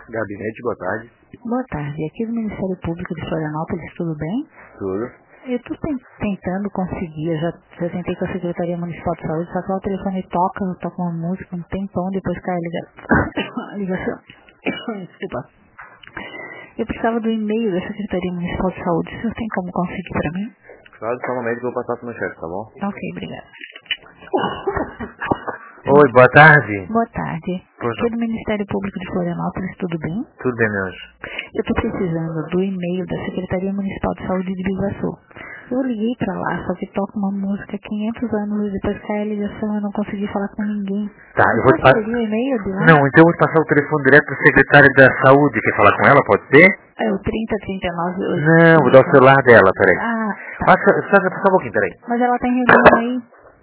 Gabinete, boa tarde. Boa tarde. Aqui do Ministério Público de Florianópolis, tudo bem? Tudo. Eu estou tentando conseguir, eu já tentei com a Secretaria Municipal de Saúde, só que lá o telefone toca uma música um tempão, depois cai a ligação. Desculpa. Eu precisava do e-mail da Secretaria Municipal de Saúde. Vocês têm como conseguir para mim? Claro, só um momento que eu vou passar pro meu chefe, tá bom? Ok, obrigada. Oi, boa tarde. Boa tarde. Aqui do Ministério Público de Florianópolis, tudo bem? Tudo bem, meu anjo. Eu estou precisando do e-mail da Secretaria Municipal de Saúde de Biguaçu. Eu liguei pra lá, só que toca uma música 500 anos e depois cai a ligação, eu não consegui falar com ninguém. Tá, eu vou te passar. O e-mail de lá? Não, então eu vou te passar o telefone direto do secretário da saúde. Quer falar com ela, pode ser? É o 3039. Não, vou dar o celular dela, peraí. Ah, tá. Só um pouquinho, peraí. Mas ela tem reunião aí?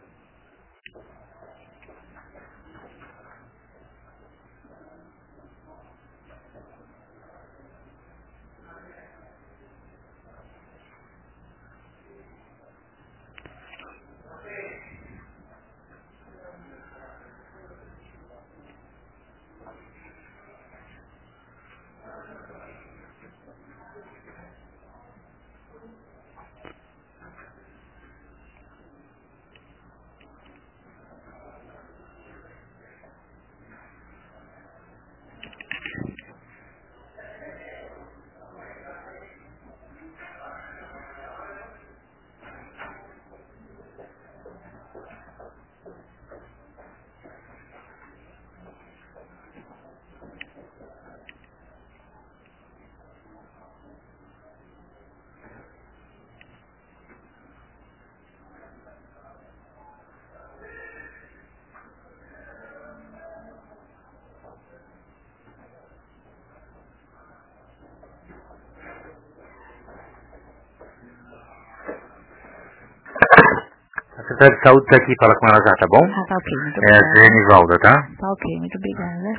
A secretária de saúde tá aqui, fala com ela já, tá bom? Ah, tá ok, muito É a obrigada. Genivalda, tá? Tá ok, muito obrigada.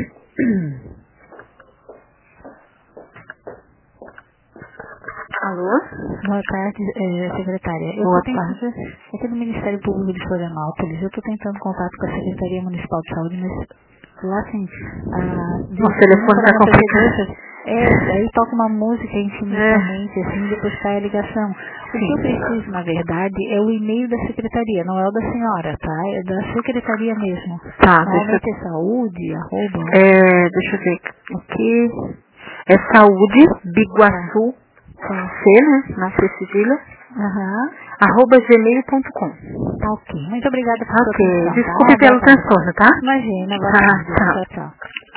Alô? Boa tarde, secretária. Boa tarde. Aqui do Ministério Público de Florianópolis, eu estou tentando contato com a Secretaria Municipal de Saúde, mas lá assim, O telefone tá complicado. Aí toca uma música infinitamente, assim, depois cai a ligação. O que eu preciso, na verdade, é o e-mail da secretaria, não é o da senhora, tá? É da secretaria mesmo. Tá, Normalmente é saúde, arroba... deixa eu ver aqui. É saúde, Biguaçu, com C, né? Na C cedilha. @gmail.com. Tá ok. Muito obrigada por sua atenção, Desculpe tá? pelo transtorno, tá? Imagina, boa Tá, tarde. tchau. Tchau, tchau.